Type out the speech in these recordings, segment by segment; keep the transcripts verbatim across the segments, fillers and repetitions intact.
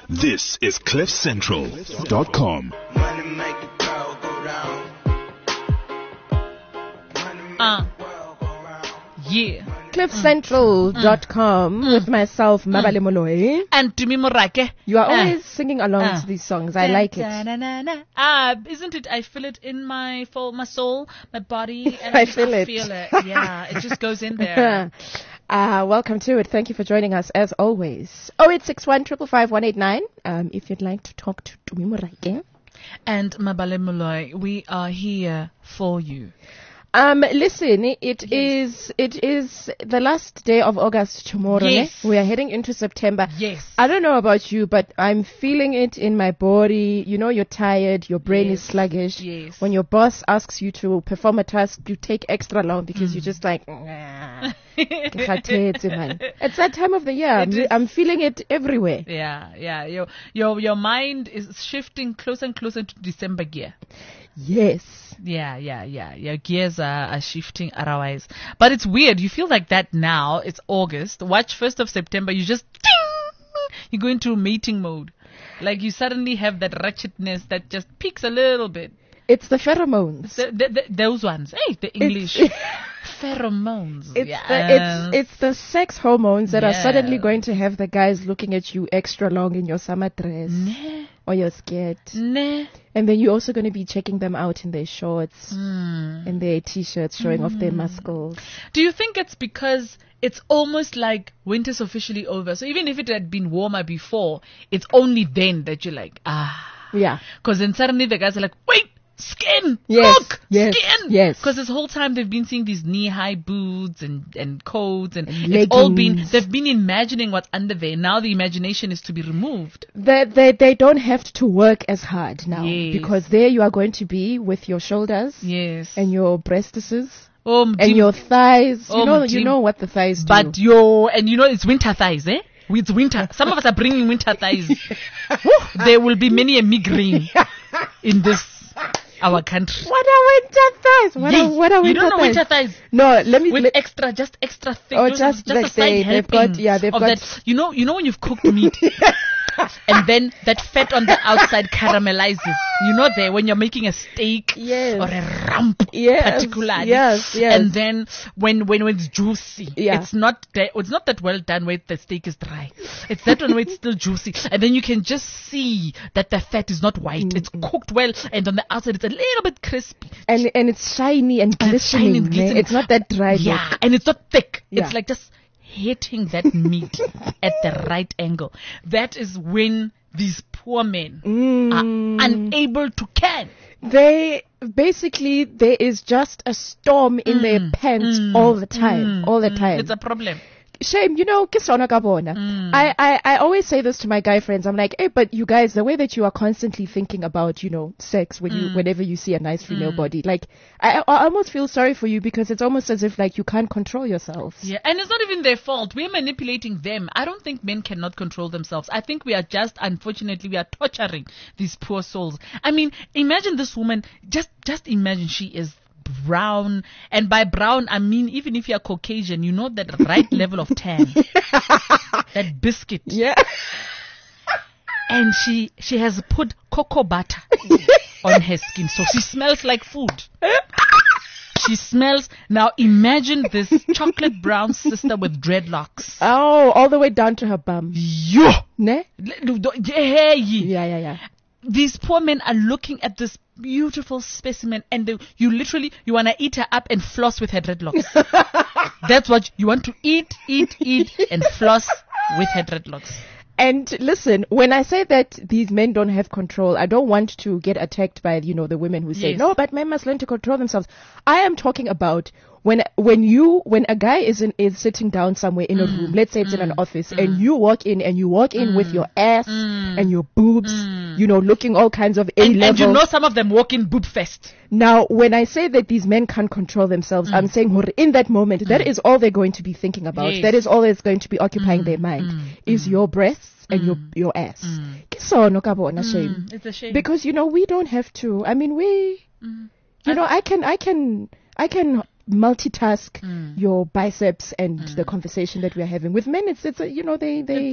This is cliff central dot com. Uh, yeah. cliff central dot com mm. with myself, Mabale Moloi. And Tumi Morake. You are Uh. always singing along Uh. to these songs. I like it. Da, na, na, na. Ah, isn't it? I feel it in my full, my soul, my body. And I just- feel I it. feel it. Yeah, it just goes in there. Uh, welcome to it. Thank you for joining us as always. oh eight six one, five five, one eight nine. Um, if you'd like to talk to Tumi Morake. And Mabale Moloi, we are here for you. Um, listen, it is, it is the last day of August tomorrow. Yes. Ne? We are heading into September. Yes. I don't know about you, but I'm feeling it in my body. You know, you're tired, your brain Yes. is sluggish. Yes. When your boss asks you to perform a task, you take extra long because you're just like, "Nah, kgatetse, man." It's that time of the year. I'm, It is. I'm feeling it everywhere. Yeah, yeah. Your your your mind is shifting closer and closer to December gear. Yes. Yeah, yeah, yeah. Your gears are, are shifting otherwise. But it's weird. You feel like that now. It's August. Watch first of September. You just ding! You go into mating mode. Like you suddenly have that wretchedness that just peaks a little bit. It's the pheromones. The, the, the, those ones. Hey, the English. Pheromones. It's yes. the it's it's the sex hormones that are suddenly Yes. going to have the guys looking at you extra long in your summer dress Nah, or your skirt, nah. and then you're also going to be checking them out in their shorts Mm. and their t-shirts showing off their muscles. Do you think it's because it's almost like winter's officially over? So even if it had been warmer before, it's only then that you're like, ah. Yeah. Because then suddenly the guys are like, wait, skin, Yes, look, yes, skin. yes. Because this whole time they've been seeing these knee-high boots and, and coats and, And it's all been, leggings. they've been imagining what's under there. Now the imagination is to be removed. They, they they don't have to work as hard now Yes. because there you are going to be with your shoulders Yes. and your breastises oh, and Mdim- your thighs. Oh, you know Mdim. you know what the thighs do. But yo, and you know it's winter thighs, eh? It's winter. Some of us are bringing winter thighs. Woo, there will be many a migraine in this our country. what are winter thighs? What Yay. are what are you winter don't know thighs? winter thighs No, let me with let, extra, just extra thick. Oh, those- just just like a side they- they've got- helping yeah, they've of got- that. You know, you know when you've cooked meat. And then that fat on the outside caramelizes. You know there when you're making a steak Yes. or a rump Yes, particularly. yes, yes. And then when when when it's juicy, Yeah. it's not that it's not that well done where the steak is dry. It's that one where it's still juicy. And then you can just see that the fat is not white. It's cooked well and on the outside it's a little bit crispy. and and it's shiny and And it's shiny glistening. and ne? glistening. It's not that dry. Yeah, look. and it's not thick. Yeah. It's like just hitting that meat at the right angle. That is when these poor men Mm. are unable to can. They basically there is just a storm in their pants all the time, all the time. It's a problem. Shame, you know, ke sona ka bona. I, I, I always say this to my guy friends. I'm like, hey, but you guys, the way that you are constantly thinking about, you know, sex when you, whenever you see a nice female body, like, I, I almost feel sorry for you because it's almost as if like you can't control yourself. Yeah, and it's not even their fault. We're manipulating them. I don't think men cannot control themselves. I think we are just, unfortunately, we are torturing these poor souls. I mean, imagine this woman, just, just imagine she is brown, and by brown I mean even if you're Caucasian, you know that right level of tan, that biscuit, Yeah. and she she has put cocoa butter on her skin, so she smells like food. She smells. Now imagine this chocolate brown sister with dreadlocks. Oh, all the way down to her bum. Yo, Ne? hey. Yeah, yeah, yeah. These poor men are looking at this beautiful specimen and they, you literally, you want to eat her up and floss with her dreadlocks. That's what you want to eat, eat, eat and floss with her dreadlocks. And listen, when I say that these men don't have control, I don't want to get attacked by, you know, the women who say, Yes. no, but men must learn to control themselves. I am talking about when, when you, when a guy is in, is sitting down somewhere in a room, let's say it's in an office, and you walk in and you walk in with your ass and your boobs, you know, looking all kinds of And, A-level. and you know some of them walk in boob fest. Now, when I say that these men can't control themselves, I'm saying hore, in that moment, that is all they're going to be thinking about. Yes. That is all that's going to be occupying their mind, is your breasts and your your ass. Ke sono ka bona, shame. It's a shame. Because, you know, we don't have to. I mean, we, you know, I can, I can, I can multitask your biceps and the conversation that we're having. With men, it's, it's a, you know, they, they,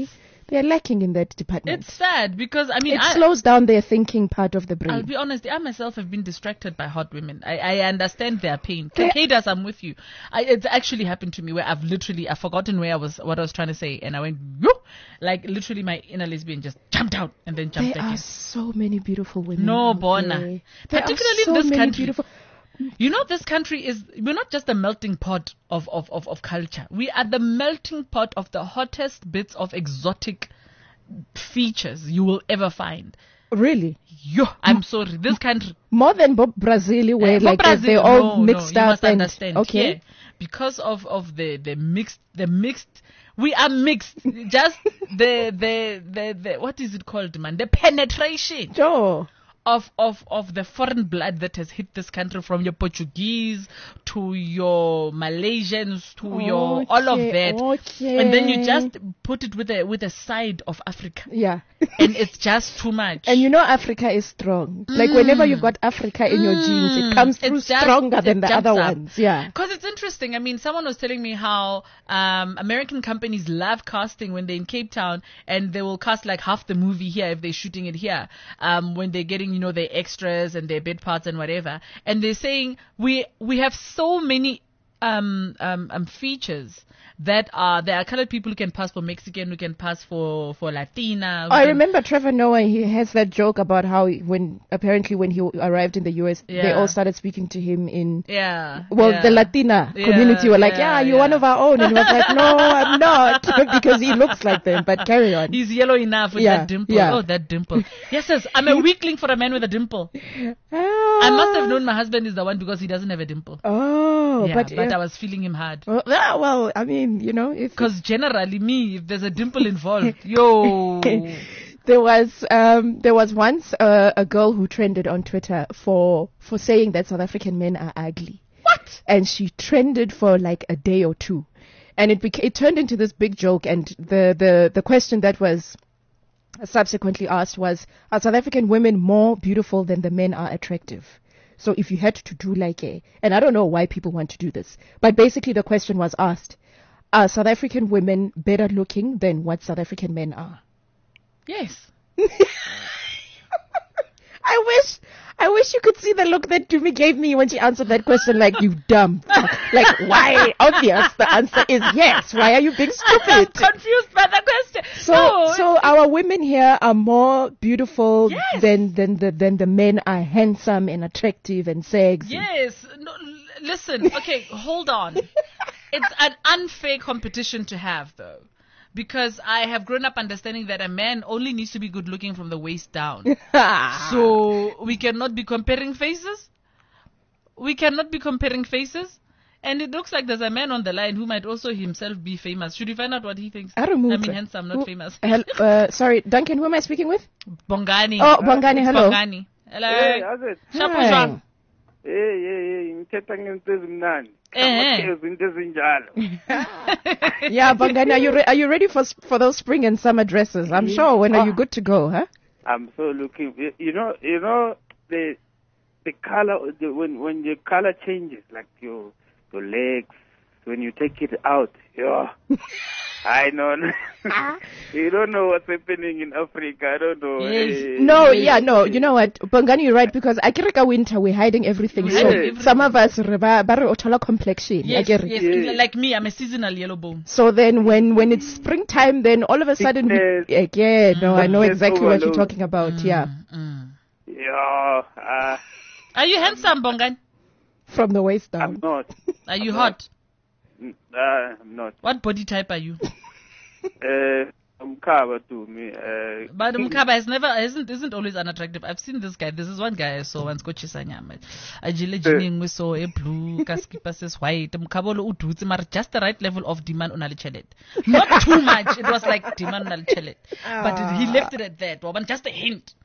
they're lacking in that department. It's sad because, I mean, it I, slows down their thinking part of the brain. I'll be honest, I myself have been distracted by hot women. I, I understand their pain. They- Kadas, I'm with you. I, it's actually happened to me where I've literally, I've forgotten where I was, what I was trying to say, and I went, Whoop! Like literally my inner lesbian just jumped out and then jumped There back are in. so many beautiful women. No, out Bona. there. There are Particularly in so this many country. Beautiful. You know, this country is, we're not just a melting pot of, of, of, of culture. We are the melting pot of the hottest bits of exotic features you will ever find. Really? Yo, I'm sorry. This country. More than Bob Brazil, where Uh, like Brazil, they're all no, mixed no, you up must and understand. okay. Yeah, because of, of the, the mixed, the mixed, we are mixed. Just the, the, the, the, what is it called, man? The penetration. Sure. Of, of, of the foreign blood that has hit this country, from your Portuguese to your Malaysians to your all of Okay, that, okay. and then you just put it with a with a side of Africa, Yeah. and it's just too much. And you know Africa is strong. Like whenever you've got Africa in your genes, it comes through It's just- stronger than it the jumps other up. ones. Yeah. Because it's interesting. I mean, someone was telling me how um, American companies love casting when they're in Cape Town, and they will cast like half the movie here if they're shooting it here. Um, when they're getting, you know, their extras and their bit parts and whatever, and they're saying we we have so many um um, um features that are there are colored people who can pass for Mexican, who can pass for for Latina. who I can- remember Trevor Noah, he has that joke about how he- when apparently when he arrived in the U S, they Yeah. all started speaking to him in Yeah. well, yeah. the Latina Yeah, community were like, yeah, yeah, you're yeah. one of our own. And he was like, no, I'm not. Because he looks like them. But carry on. He's yellow enough with Yeah, that dimple. yeah. Oh, that dimple. Yes, yes. I'm a weakling for a man with a dimple. I must have known my husband is the one because he doesn't have a dimple. Oh, yeah, but, but, uh, I was feeling him hard. well, yeah, well, I mean, you know, if Because generally, me, if there's a dimple involved, yo. there was um, there was once uh, a girl who trended on Twitter for for saying that South African men are ugly. What? And she trended for like a day or two, and it beca- it turned into this big joke. And the the the question that was subsequently asked was, are South African women more beautiful than the men are attractive? So if you had to do like a, and I don't know why people want to do this, but basically the question was asked, are South African women better looking than what South African men are? Yes. I wish, I wish you could see the look that Dumi gave me when she answered that question. Like, you dumb fuck. Like, why? Obvious. The answer is yes. Why are you being I'm stupid? confused by the question. So, no, so our women here are more beautiful Yes. than than the than the men are handsome and attractive and sexy. Yes. No, l- listen. Okay, hold on. It's an unfair competition to have, though. Because I have grown up understanding that a man only needs to be good looking from the waist down. So we cannot be comparing faces. We cannot be comparing faces. And it looks like there's a man on the line who might also himself be famous. Should we find out what he thinks? I removed I mean, her. handsome, not Who- famous. Hel- uh, sorry, Duncan, who am I speaking with? Bongani. Oh, Bongani, It's hello. Bongani. Hello. Hey, how's it? Shapo Hi. jwang? Hey, hey, hey, ngithetha ngento ezimnandi. Eh, eh. Amakhezi into ezinjalo. Yeah, Bongani, are you re- are you ready for s- for those spring and summer dresses? I'm sure. When are you Ah. good to go? Huh? I'm so looking. you- You know, you know the the color the, when when your color changes, like your your legs when you take it out. Yeah, I know. You don't know what's happening in Africa. I don't know. Yes. Eh, No, eh, yeah, no. You know what, Bongani, you're right, because Akirika winter we're hiding everything. We're So hiding everything. some of us re ba ba re othola complexion. Yes, Akere. yes. Yeah. Like me, I'm a seasonal yellow bone. So then when when it's springtime, then all of a sudden, we, Thickness. yeah, no, I know Thickness exactly what you're overload. talking about. Yeah, Mm. Yeah, uh, Are you handsome, Bongani? from the waist I'm down. not. Are you I'm hot? Uh, I'm not. What body type are you? Uh, I'm covered to me. Uh, But Mkaba has never isn't isn't always unattractive. I've seen this guy. This is one guy I saw once Kochisanyama. Ajile jining we saw a blue kaskipa says white. Mkaba lo udutsi mar just the right level of demand on chelet. Not too much. It was like demand on chelet. But it- he left it at that. Waban just a hint.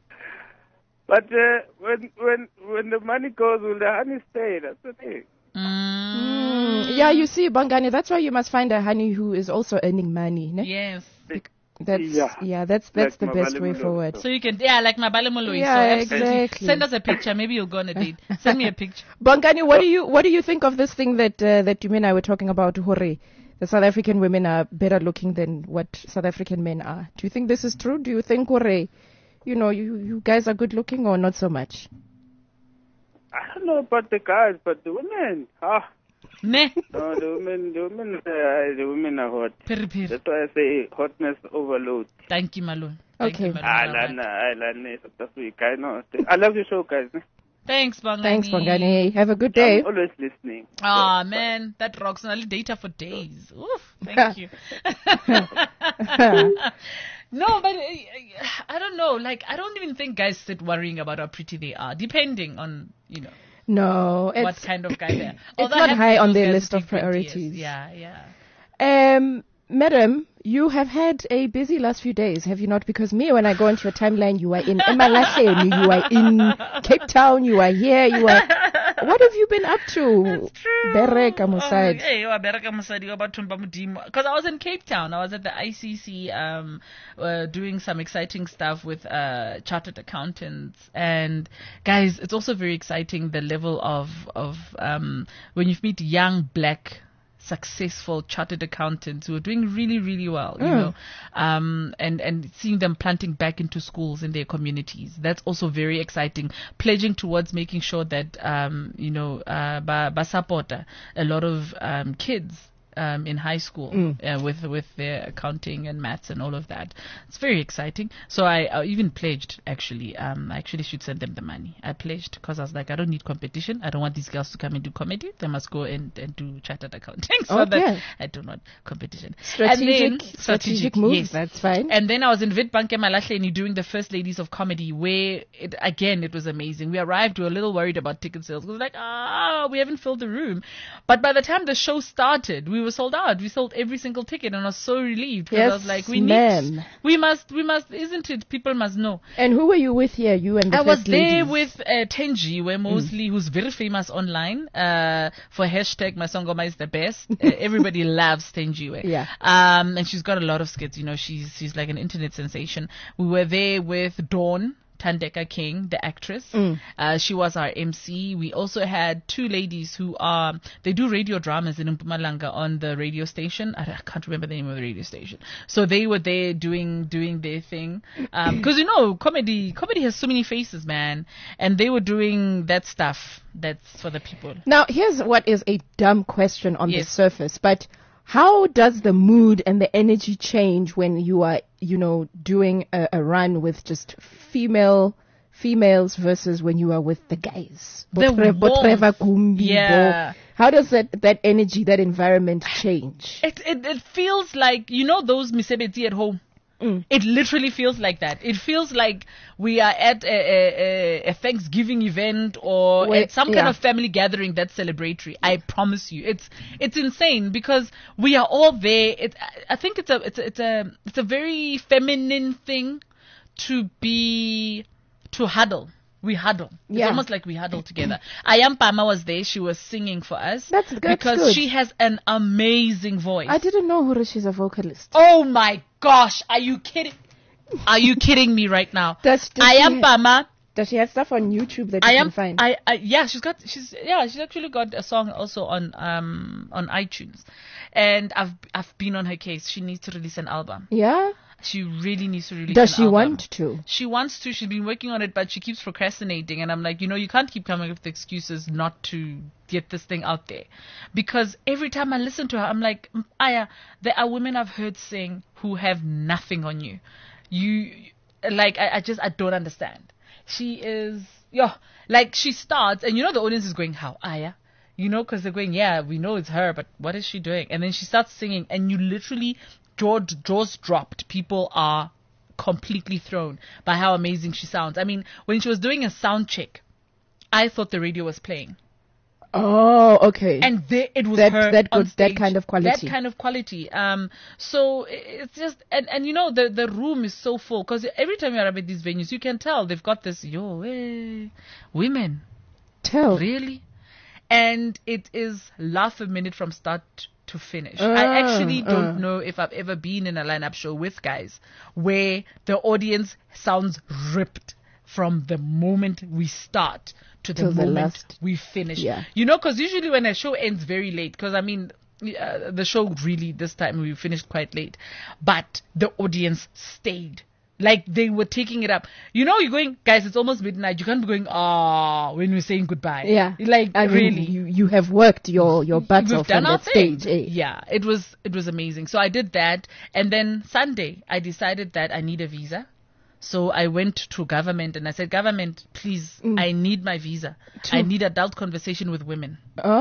But uh, when when when the money goes, will the honey stay? That's the thing. Mm. Mm, yeah, you see, Bongani, that's why you must find a honey who is also earning money. Ne? Yes. That's yeah, Yeah. that's that's Like the best way Mabale Mulo. forward. So you can, yeah, like my Balamolo. Yeah, so absolutely. exactly. Send us a picture. Maybe you'll go on a date. Send me a picture. Bongani, what do you what do you think of this thing that uh, that you and I were talking about, Hore? the South African women are better looking than what South African men are. Do you think this is true? Do you think, Ore, you know, you, you guys are good looking or not so much? I don't know about the guys, but the women, ah. Ne. No, the women, the women, uh, the women are hot. Piri piri. That's why I say hotness overload. Thank you, Malone. Thank Okay. you, Malone. Ah, Alright. Lana, ah, Lana, South Africa. I know. I love your show, guys. Thanks, Bongani. Thanks, Bongani. Have a good day. I'm always listening. Ah, man, that rocks. Only data for days. Oof, thank you. No, but uh, I don't know. Like, I don't even think guys sit worrying about how pretty they are, depending on, you know, No, what it's kind of guy they are. it's Although not I have high those on their guys list who of take twenty years. priorities. Yeah, yeah. Um, madam, you have had a busy last few days, have you not? Because me, when I go into your timeline, you are in Emalahleni, you are in Cape Town, you are here, you are. What have you been up to? That's true. Bereka Musad. Oh, hey, wa bereka Musadi, wa bathumba Modimo. Because I was in Cape Town. I was at the I C C um, uh, doing some exciting stuff with uh, chartered accountants. And guys, it's also very exciting the level of, of um, when you meet young black successful chartered accountants who are doing really, really well, you Mm. know, um, and, and seeing them planting back into schools in their communities. That's also very exciting. Pledging towards making sure that, um, you know, uh, ba, ba support a lot of, um, kids, um, in high school, Mm. uh, with, with their accounting and maths and all of that. It's very exciting. So I, I even pledged, actually, um, I actually should send them the money. I pledged because I was like, I don't need competition. I don't want these girls to come and do comedy. They must go and, and do chartered accounting. So Okay. that I do not competition. Strategic, And then, strategic move. yes. That's fine. And then I was in Witbank Emalahleni doing the First Ladies of Comedy, where it, again it was amazing. We arrived, we were a little worried about ticket sales. We were like, ah, we haven't filled the room. But by the time the show started, we were sold out. We sold every single ticket, and I was so relieved because I Yes, was like, we ma'am. need, we must, we must, isn't it? People must know. And who were you with here? You and the I was first there ladies? with uh, Tenji, where mostly who's very famous online uh, for hashtag My Songoma is the best. Uh, everybody loves Tenji. Where. Yeah. Um, and she's got a lot of skits. You know, she's she's like an internet sensation. We were there with Dawn Tandeka King, the actress. Mm. Uh, she was our M C. We also had two ladies who are, they do radio dramas in Mpumalanga on the radio station. I, I can't remember the name of the radio station. So they were there doing, doing their thing. Um, cause you know, comedy, comedy has so many faces, man. And they were doing that stuff that's for the people. Now, here's what is a dumb question on the Yes. surface, but how does the mood and the energy change when you are, you know, doing a, a run with just female females versus when you are with the guys? The Botre- Botreva warmth. Kumbi, Bo. Yeah. How does that, that energy, that environment change? It, it, it feels like, you know, those misebetsi at home. Mm. It literally feels like that. It feels like we are at a, a, a Thanksgiving event or Wait, at some kind yeah. of family gathering that's celebratory. I promise you, it's it's insane because we are all there. It, I think it's a it's a, it's a it's a very feminine thing to be to huddle. We huddle. It's Yeah. almost like we huddle together. Ayam Pama was there. She was singing for us That's- that's because good. she has an amazing voice. I didn't know Hura, she's a vocalist. Oh my gosh, are you kidding? Are you kidding me right now? Does, does, I she, am Pama. does she have stuff on YouTube that you I can am find? I, I yeah, she's got she's yeah, she's actually got a song also on um on iTunes. And I've I've been on her case. She needs to release an album. yeah? She really needs to release Does an she album. want to? She wants to. She's been working on it, but she keeps procrastinating. And I'm like, you know, you can't keep coming up with excuses not to get this thing out there. Because every time I listen to her, I'm like, "Mm, Aya, there are women I've heard sing who have nothing on you. You, like, I, I just, I don't understand. She is, yeah, like she starts, and you know the audience is going, how, Aya? You know, because they're going, yeah, we know it's her, but what is she doing? And then she starts singing, and you literally, jaw, jaws dropped. People are completely thrown by how amazing she sounds. I mean, when she was doing a sound check, I thought the radio was playing. Oh, okay. And there, it was That- her that on good- that stage. kind of quality. That kind of quality. Um, so i- it's just, and, and you know, the, the room is so full because every time you're at these venues, you can tell they've got this, yo, hey, women, Tell. really? And it is laugh a minute from start to finish. Uh, I actually don't uh. know if I've ever been in a lineup show with guys where the audience sounds ripped from the moment we start to the Till the moment last- we finish. Yeah. You know, because usually when a show ends very late, because I mean, yeah, the show really, this time we finished quite late, but the audience stayed. Like they were taking it up. You know, you're going, guys, it's almost midnight. You can't be going, ah, when we're saying goodbye. Yeah. Like, I mean, really. you, you have worked your, your butt We've off done on our that thing. stage. Eh? Yeah, it was, it was amazing. So I did that. And then Sunday, I decided that I need a visa. So I went to government and I said, government, please, Mm. I need my visa. To- I need adult conversation with women.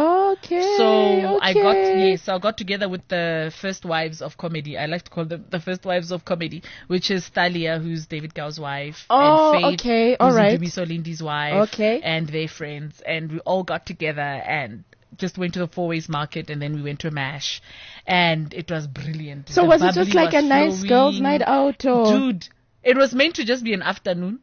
Okay. So I got, okay. yes, so I got together with the first wives of comedy. I like to call them the first wives of comedy, which is Thalia, who's David Gow's wife. Oh, and Faith, okay, all who's right. Dumiso Lindy's wife. Okay. And their friends. And we all got together and just went to the Four Ways Market and then we went to MASH. And it was brilliant. So The was it just bubbly like a was nice flowing. girls' night out, or? Dude, it was meant to just be an afternoon.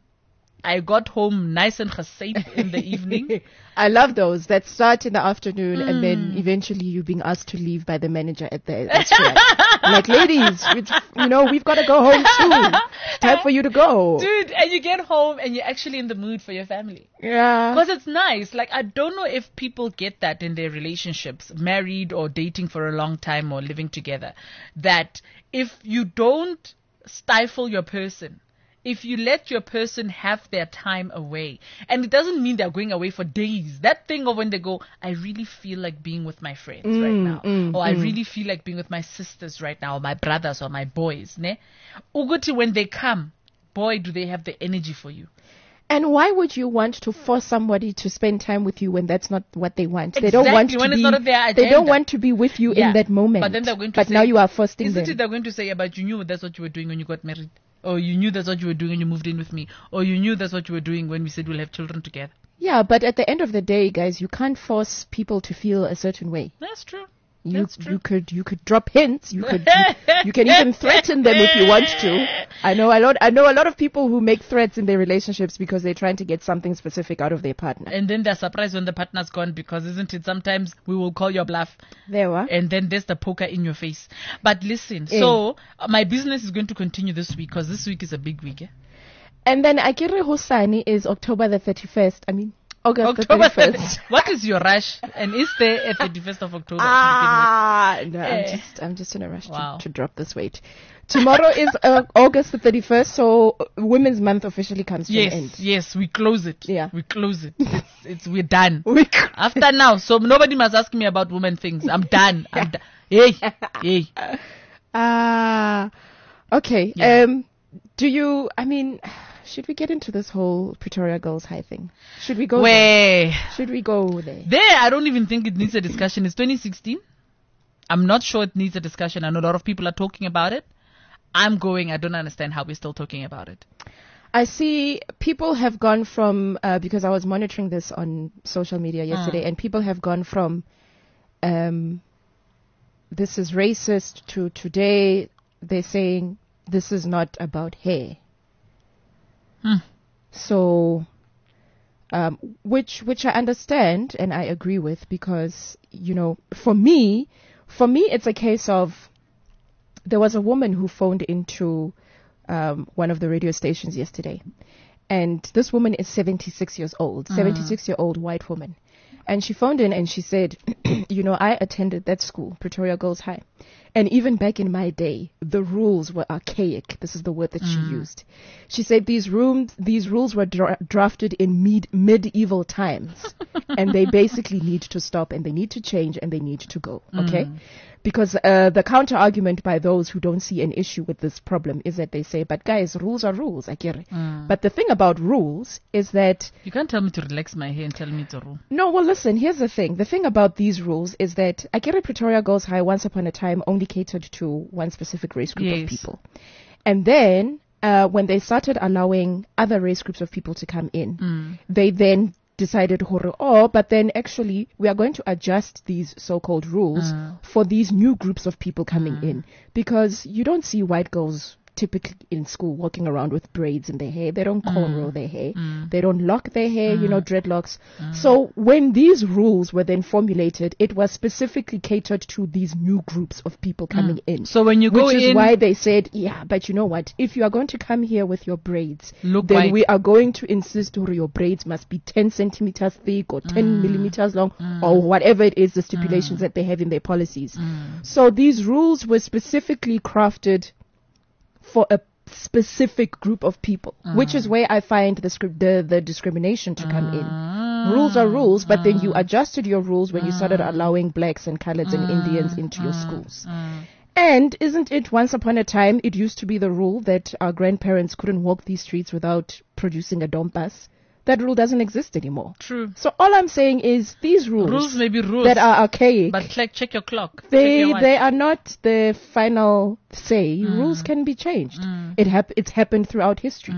I got home nice and safe in the evening. I love those that start in the afternoon and Mm. then eventually you being asked to leave by the manager at the restaurant. Like, ladies, it's, you know, we've got to go home too. It's time for you to go. Dude, and you get home and you're actually in the mood for your family. Yeah. Because it's nice. Like, I don't know if people get that in their relationships, married or dating for a long time or living together, that if you don't stifle your person, if you let your person have their time away, and it doesn't mean they're going away for days. That thing of when they go, I really feel like being with my friends right Mm, now, mm, or I mm. really feel like being with my sisters right now, or my brothers or my boys. Ne? Uguti, when they come, boy, do they have the energy for you. And why would you want to force somebody to spend time with you when that's not what they want? They don't want Exactly, to when it's be. not on their They don't agenda. want to be with you Yeah. in that moment. But then they're going to But say, now you are forcing Isn't them. it they're going to say, yeah, but you knew that's what you were doing when you got married? Or you knew that's what you were doing when you moved in with me? Or you knew that's what you were doing when we said we'll have children together? Yeah, but at the end of the day, guys, you can't force people to feel a certain way. That's true. You That's true. you could you could drop hints. You could you, you can even threaten them if you want to. I know a lot. I know a lot of people who make threats in their relationships because they're trying to get something specific out of their partner. And then they're surprised when the partner's gone, because isn't it sometimes we will call your bluff There were. and then there's the poker in your face. But listen, Eh. so uh, my business is going to continue this week because this week is a big week. Eh? And then Akire Hosani is October the thirty-first. I mean August October the thirty-first. What is your rush? And is there a thirty-first of October? Ah, no, I'm Eh. just I'm just in a rush Wow. to, to drop this weight. Tomorrow is uh, August the thirty-first, so uh, Women's Month officially comes to Yes, an end. yes, we close it. Yeah. We close it. It's, it's we're done. We c- After now, so nobody must ask me about women things. I'm done. I'm done. Hey, hey. Ah, okay. Yeah. Um, do you? I mean, should we get into this whole Pretoria Girls High thing? Should we go? there? Where? Should we go there? There, I don't even think it needs a discussion. It's twenty sixteen. I'm not sure it needs a discussion. I know a lot of people are talking about it. I'm going. I don't understand how we're still talking about it. I see people have gone from uh, because I was monitoring this on social media yesterday, and people have gone from um, this is racist to today they're saying this is not about hair. Hmm. So, um, which which I understand and I agree with, because you know, for me, for me, it's a case of there was a woman who phoned into um, one of the radio stations yesterday, and this woman is seventy-six years old, seventy-six year old white woman, and she phoned in and she said, you know, I attended that school, Pretoria Girls High. And even back in my day, the rules were archaic. This is the word that she used. She said these rooms, these rules were dra- drafted in med- medieval times, and they basically need to stop, and they need to change, and they need to go. Okay, because uh, the counter argument by those who don't see an issue with this problem is that they say, "But guys, rules are rules." I get it. But the thing about rules is that You can't tell me to relax my hair and tell me to rule. no, well, listen, here's the thing. The thing about these rules is that Akira Pretoria Girls High once upon a time only catered to one specific race group Yes. of people. And then, uh, when they started allowing other race groups of people to come in, they then decided, "Hore, oh, but then actually we are going to adjust these so-called rules for these new groups of people coming in, because you don't see white girls typically in school walking around with braids in their hair. They don't cornrow their hair. They don't lock their hair, you know, dreadlocks. So when these rules were then formulated, it was specifically catered to these new groups of people coming in. So when you go Which is in, why they said, yeah, but you know what? If you are going to come here with your braids, Look then white. we are going to insist or your braids must be ten centimeters thick or ten millimeters long or whatever it is, the stipulations that they have in their policies. So these rules were specifically crafted for a specific group of people, which is where I find the, script, the the discrimination to come in. Rules are rules, but then you adjusted your rules when you started allowing blacks and coloreds and Indians into your schools. And isn't it once upon a time, it used to be the rule that our grandparents couldn't walk these streets without producing a dompas? That rule doesn't exist anymore. True. So all I'm saying is these rules, Rules may be rules, that are archaic, but check, check your clock. Check they your watch. they are not the final say. Rules can be changed. It hap- it's happened throughout history.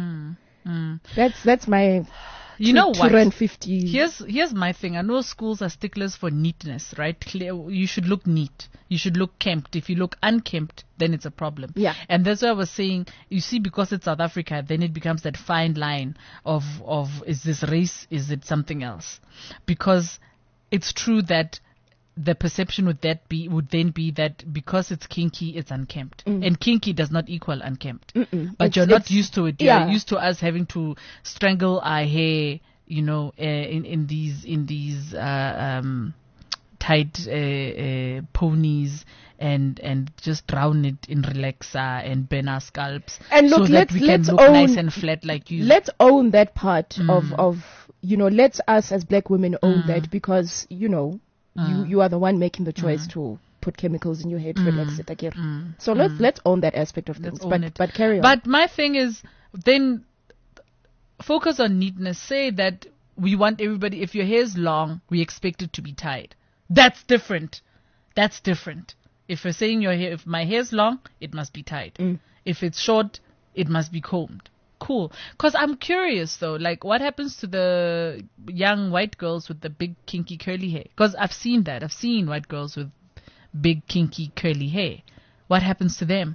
That's that's my You know two what? hundred fifty. Here's here's my thing. I know schools are sticklers for neatness, right? Clear, you should look neat. You should look kempt. If you look unkempt, then it's a problem. Yeah. And that's why I was saying, you see, because it's South Africa, then it becomes that fine line of of is this race? Is it something else? Because it's true that the perception would that be would then be that because it's kinky, it's unkempt, and kinky does not equal unkempt. But It's- you're not it's- used to it. You're yeah. used to us having to strangle our hair, you know, uh, in in these in these uh, um, tight uh, uh, ponies, and and just drown it in relaxer and burn our scalps, And look, so that let's- we can let's look own- nice and flat like you. Let's own that part of of you know. Let's us as black women own that, because you know you you are the one making the choice to put chemicals in your hair to relax it. Like, so let's let's own that aspect of Let's things. own But it. but carry on. But my thing is, then focus on neatness. Say that we want everybody, if your hair is long, we expect it to be tied. That's different. That's different. If you're saying your hair, if my hair is long, it must be tied. If it's short, it must be combed. Cool. Because I'm curious though, like what happens to the young white girls with the big kinky curly hair? Because I've seen that. I've seen white girls with big kinky curly hair. What happens to them?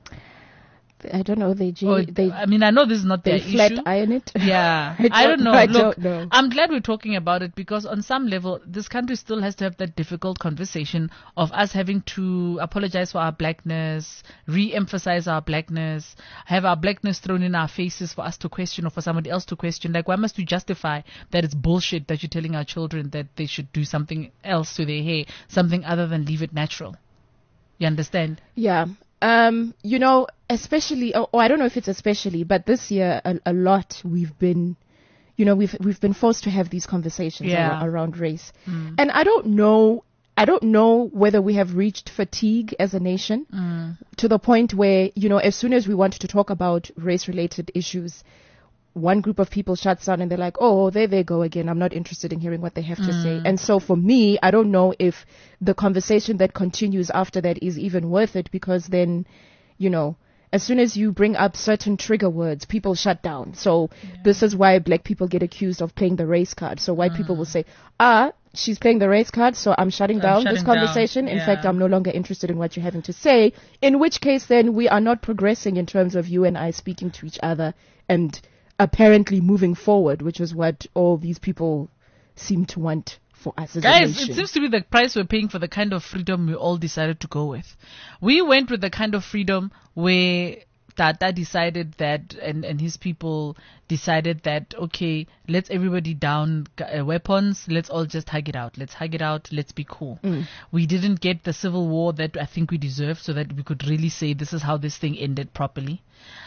I don't know. They Or, they I mean, I know this is not they their flat issue. iron it. Yeah, I I don't don't- know. I Look, don't know. I'm glad we're talking about it, because on some level, this country still has to have that difficult conversation of us having to apologize for our blackness, re-emphasize our blackness, have our blackness thrown in our faces for us to question or for somebody else to question. Like, why must we justify that it's bullshit that you're telling our children that they should do something else to their hair, something other than leave it natural? You understand? Yeah. Um, you know, especially, or, or I don't know if it's especially, but this year a, a lot we've been, you know, we've we've been forced to have these conversations Yeah. ar- around race, and I don't know, I don't know whether we have reached fatigue as a nation to the point where, you know, as soon as we want to talk about race-related issues, one group of people shuts down and they're like, oh, there they go again. I'm not interested in hearing what they have to say. And so for me, I don't know if the conversation that continues after that is even worth it, because then, you know, as soon as you bring up certain trigger words, people shut down. So this is why black people get accused of playing the race card. So white people will say, ah, she's playing the race card, so I'm shutting down this shutting down. conversation. In Yeah. fact, I'm no longer interested in what you're having to say. In which case, then we are not progressing in terms of you and I speaking to each other and apparently moving forward, which is what all these people seem to want for us as a Guys, nation. it seems to be the price we're paying for the kind of freedom we all decided to go with. We went with the kind of freedom where Tata decided that, and, and his people decided that, okay, let's everybody down uh, weapons, let's all just hug it out. Let's hug it out, let's be cool. We didn't get the civil war that I think we deserved, so that we could really say this is how this thing ended properly.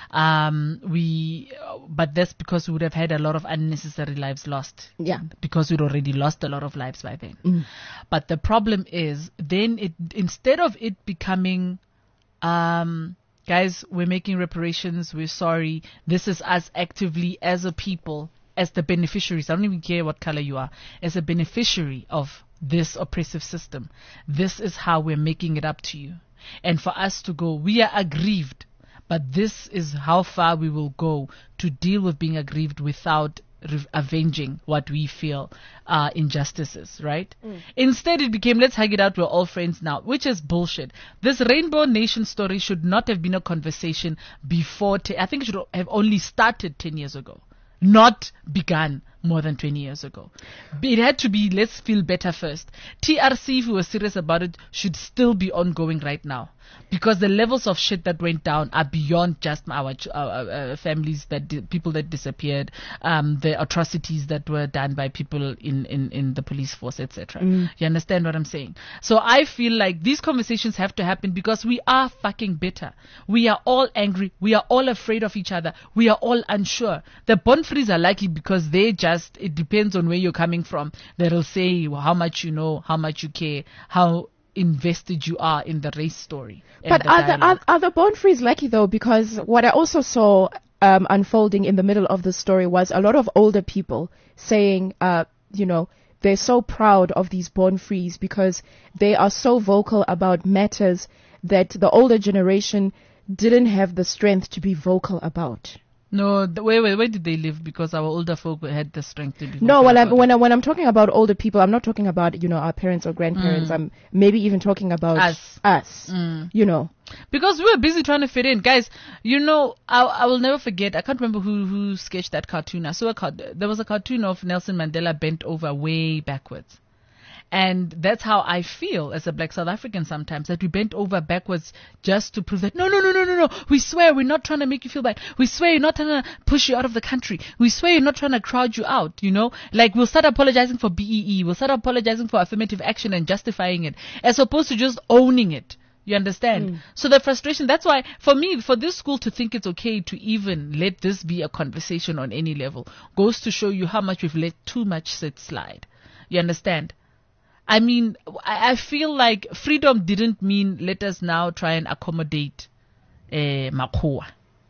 Um, we, but that's because we would have had a lot of unnecessary lives lost. Yeah. Because we'd already lost a lot of lives by then. But the problem is, then it, instead of it becoming, um, guys, we're making reparations, we're sorry, this is us actively as a people, as the beneficiaries, I don't even care what color you are, as a beneficiary of this oppressive system, this is how we're making it up to you. And for us to go, we are aggrieved, but this is how far we will go to deal with being aggrieved without re- avenging what we feel are injustices, right? Mm. Instead, it became, let's hug it out, we're all friends now, which is bullshit. This Rainbow Nation story should not have been a conversation before, te- I think it should have only started ten years ago, not begun more than twenty years ago. It had to be, let's feel better first. T R C, if we were serious about it, should still be ongoing right now. Because the levels of shit that went down are beyond just our, ch- our uh, families, that di- people that disappeared, um, the atrocities that were done by people in, in, in the police force, et cetera. Mm. You understand what I'm saying? So I feel like these conversations have to happen because we are fucking bitter. We are all angry. We are all afraid of each other. We are all unsure. The Bonfries are lucky because they just, it depends on where you're coming from. They'll say how much you know, how much you care, how invested you are in the race story. But are the, are, are the Bonfries lucky though? Because what I also saw um, unfolding in the middle of the story was a lot of older people saying, uh, you know, they're so proud of these Bonfries because they are so vocal about matters that the older generation didn't have the strength to be vocal about. No, the, wait, wait, where did they live? Because our older folk had the strength to be. No, well, I'm, when I, when I'm talking about older people, I'm not talking about, you know, our parents or grandparents. Mm. I'm maybe even talking about us. Us, mm. you know, because we were busy trying to fit in, guys. You know, I, I will never forget. I can't remember who who sketched that cartoon. I saw a cart- there was a cartoon of Nelson Mandela bent over way backwards. And that's how I feel as a black South African sometimes, that we bent over backwards just to prove that, no, no, no, no, no, no. We swear we're not trying to make you feel bad. We swear you're not trying to push you out of the country. We swear you're not trying to crowd you out, you know. Like, we'll start apologizing for B E E. We'll start apologizing for affirmative action and justifying it, as opposed to just owning it. You understand? Mm. So the frustration, that's why, for me, for this school to think it's okay to even let this be a conversation on any level, goes to show you how much we've let too much shit slide. You understand? I mean, I feel like freedom didn't mean let us now try and accommodate uh, Makua.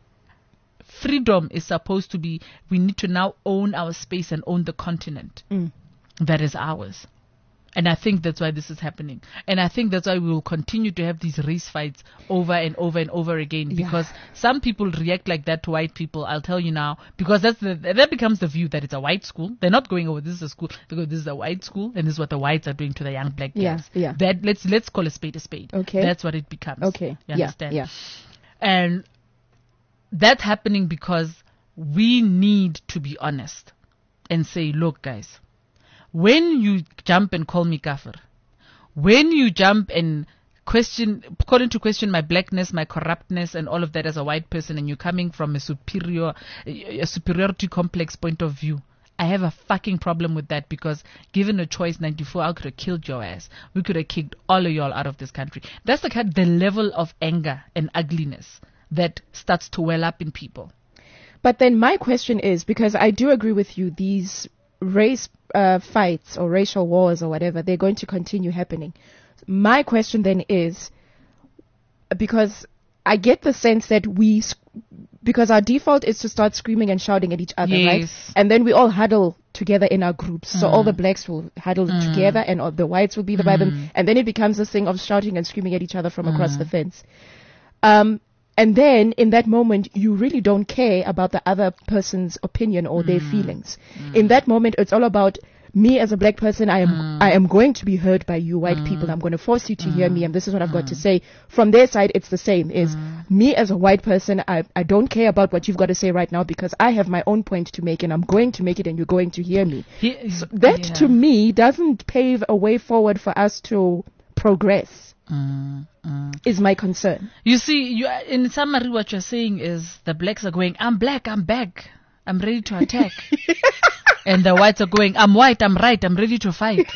Freedom is supposed to be, we need to now own our space and own the continent mm. that is ours. And I think that's why this is happening. And I think that's why we will continue to have these race fights over and over and over again. Because yeah. some people react like that to white people. I'll tell you now. Because that's the, that becomes the view that it's a white school. They're not going over, this is a school. Because this is a white school. And this is what the whites are doing to the young black girls. Yeah, yeah. That, let's, let's call a spade a spade. Okay. That's what it becomes. Okay. You understand? Yeah, yeah. And that's happening because we need to be honest and say, look, guys, when you jump and call me kafir, when you jump and question, calling to question my blackness, my corruptness, and all of that as a white person, and you're coming from a superior, a superiority complex point of view, I have a fucking problem with that, because given a choice, ninety-four, I could have killed your ass. We could have kicked all of y'all out of this country. That's the kind, the level of anger and ugliness that starts to well up in people. But then my question is, because I do agree with you, these race uh, fights or racial wars or whatever, they're going to continue happening. My question then is, because I get the sense that we, because our default is to start screaming and shouting at each other, yes. right? And then we all huddle together in our groups. Mm. So all the blacks will huddle mm. together and all the whites will be there mm. by them. And then it becomes this thing of shouting and screaming at each other from mm. across the fence. Um, And then, in that moment, you really don't care about the other person's opinion or mm. their feelings. Mm. In that moment, it's all about me as a black person. I am, mm. I am going to be heard by you white mm. people. I'm going to force you to mm. hear me, and this is what I've got to say. From their side, it's the same. Is mm. me as a white person, I, I don't care about what you've got to say right now, because I have my own point to make, and I'm going to make it, and you're going to hear me. He, so that, yeah. to me, doesn't pave a way forward for us to progress. Mm, mm. Is my concern. You see, you, in summary, what you're saying is the blacks are going, I'm black, I'm back, I'm ready to attack. And the whites are going, I'm white, I'm right, I'm ready to fight.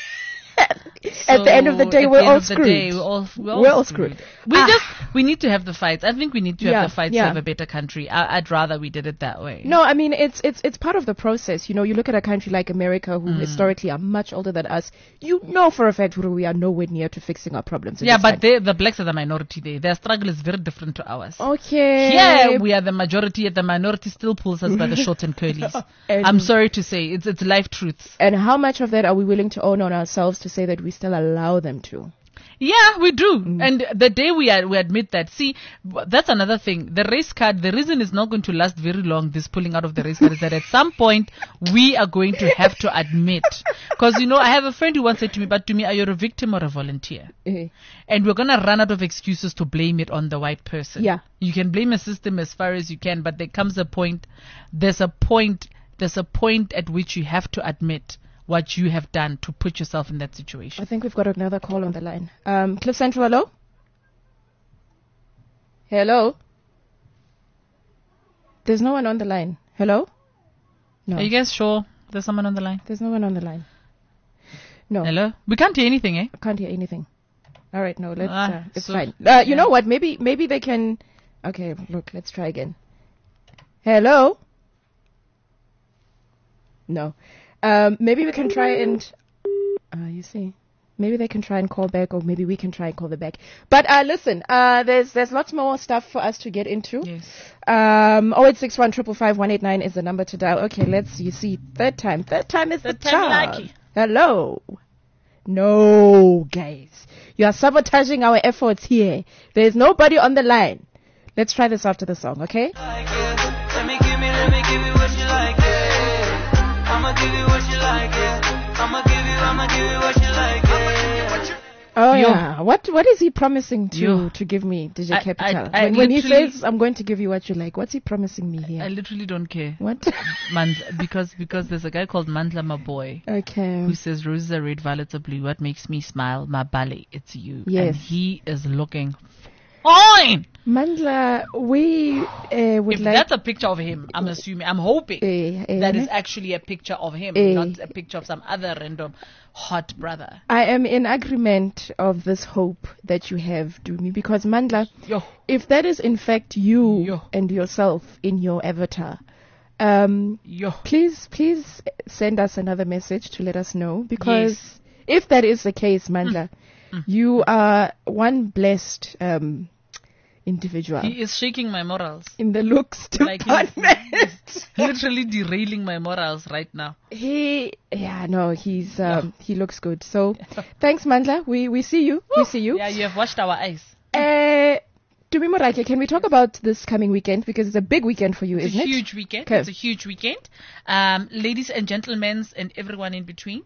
So at the end of the day, we're all screwed. Day, we're all, we're all we're all screwed. screwed. We ah. just, we need to have the fights. I think we need to yeah, have the fights yeah. to have a better country. I, I'd rather we did it that way. No, I mean, it's it's it's part of the process. You know, you look at a country like America, who mm. historically are much older than us. You know for a fact we are nowhere near to fixing our problems. Yeah, but they, the blacks are the minority there. Their struggle is very different to ours. Okay. Yeah, we are the majority, yet the minority still pulls us by the short and curlies. And I'm sorry to say, it's it's life truths. And how much of that are we willing to own on ourselves to say that we still allow them to? Yeah, we do. And the day we are, we admit that, see, w- that's another thing. The race card, the reason it's not going to last very long, this pulling out of the race card, is that at some point we are going to have to admit. Because, you know, I have a friend who once said to me, but to me, are you a victim or a volunteer? Eh. And we're going to run out of excuses to blame it on the white person. Yeah. You can blame a system as far as you can, but there comes a point, there's a point, there's a point at which you have to admit what you have done to put yourself in that situation. I think we've got another call on the line. Um, Cliff Central, hello? Hello? There's no one on the line. Hello? No. Are you guys sure there's someone on the line? There's no one on the line. No. Hello? We can't hear anything, eh? I can't hear anything. All right, no, let's. Ah, Uh, it's so- fine. Uh, you yeah. know what? Maybe, maybe they can. Okay, look, let's try again. Hello. No. Um, maybe we can try and. Uh, you see, maybe they can try and call back, or maybe we can try and call them back. But uh, listen, uh, there's there's lots more stuff for us to get into. Yes. Um, oh eight six one triple five one eight nine is the number to dial. Okay, let's. You see, third time, third time is Third the time charm. lucky. Hello. No, guys. You are sabotaging our efforts here. There is nobody on the line. Let's try this after the song, okay? like it. Let me give me, let me give you what you like it. I'ma give you what you like it. I'ma give you, I'ma give you what you like it. Oh Yo. yeah. What what is he promising to Yo. to give me, D J I- Capital? I- I when when he literally- says I'm going to give you what you like, what's he promising me here? I literally don't care. What? Mandla, because because there's a guy called Mandla, my boy, Okay. who says roses are red, violets are blue. What makes me smile? My ballet, it's you. Yes. And he is looking fine. Mandla, we uh, would If like. that's a picture of him, I'm assuming, I'm hoping Eh, eh, that ne? is actually a picture of him, Eh. not a picture of some other random hot brother. I am in agreement of this hope that you have, Dumi, because Mandla, Yo. if that is in fact you Yo. and yourself in your avatar, um, Yo. please, please send us another message to let us know, because Yes. if that is the case, Mandla, you are one blessed um, individual He is shaking my morals. in the looks Like he's, department. he's literally derailing my morals right now. He, yeah, no, he's um, he looks good. So, thanks, Mandla. We we see you. We see you. Yeah, you have washed our eyes. Uh, Dumi Morake, can we talk about this coming weekend, because it's a big weekend for you, It's isn't a it? huge weekend. Okay. It's a huge weekend. Um, ladies and gentlemen and everyone in between,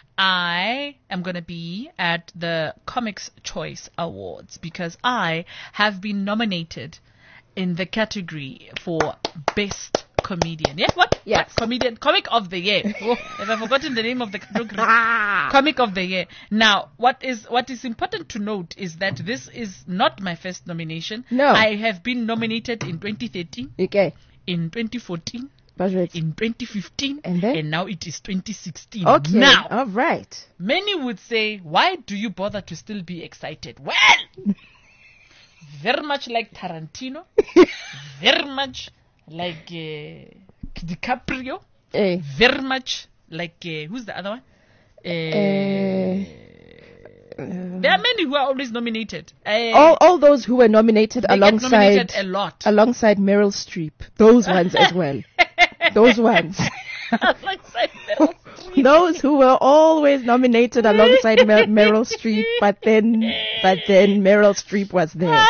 I am going to be at the Comics Choice Awards because I have been nominated in the category for Best Comedian. Yeah, what? Yes. What? Comedian, Comic of the Year. Oh, have I forgotten the name of the category? Comic of the Year. Now, what is what is important to note is that this is not my first nomination. No. I have been nominated in twenty thirteen, Okay. in twenty fourteen, Budget. in twenty fifteen, And then? now it is twenty sixteen. Okay. Now, All right. many would say, why do you bother to still be excited? Well, very much like Tarantino, very much like uh, DiCaprio, Eh. very much like, uh, who's the other one? Uh, Eh. there are many who are always nominated. Uh, all all those who were nominated they get alongside nominated a lot. alongside Meryl Streep, those ones as well. Those ones. Alongside Meryl Streep. Those who were always nominated alongside Mer- Meryl Streep, but then, but then Meryl Streep was there.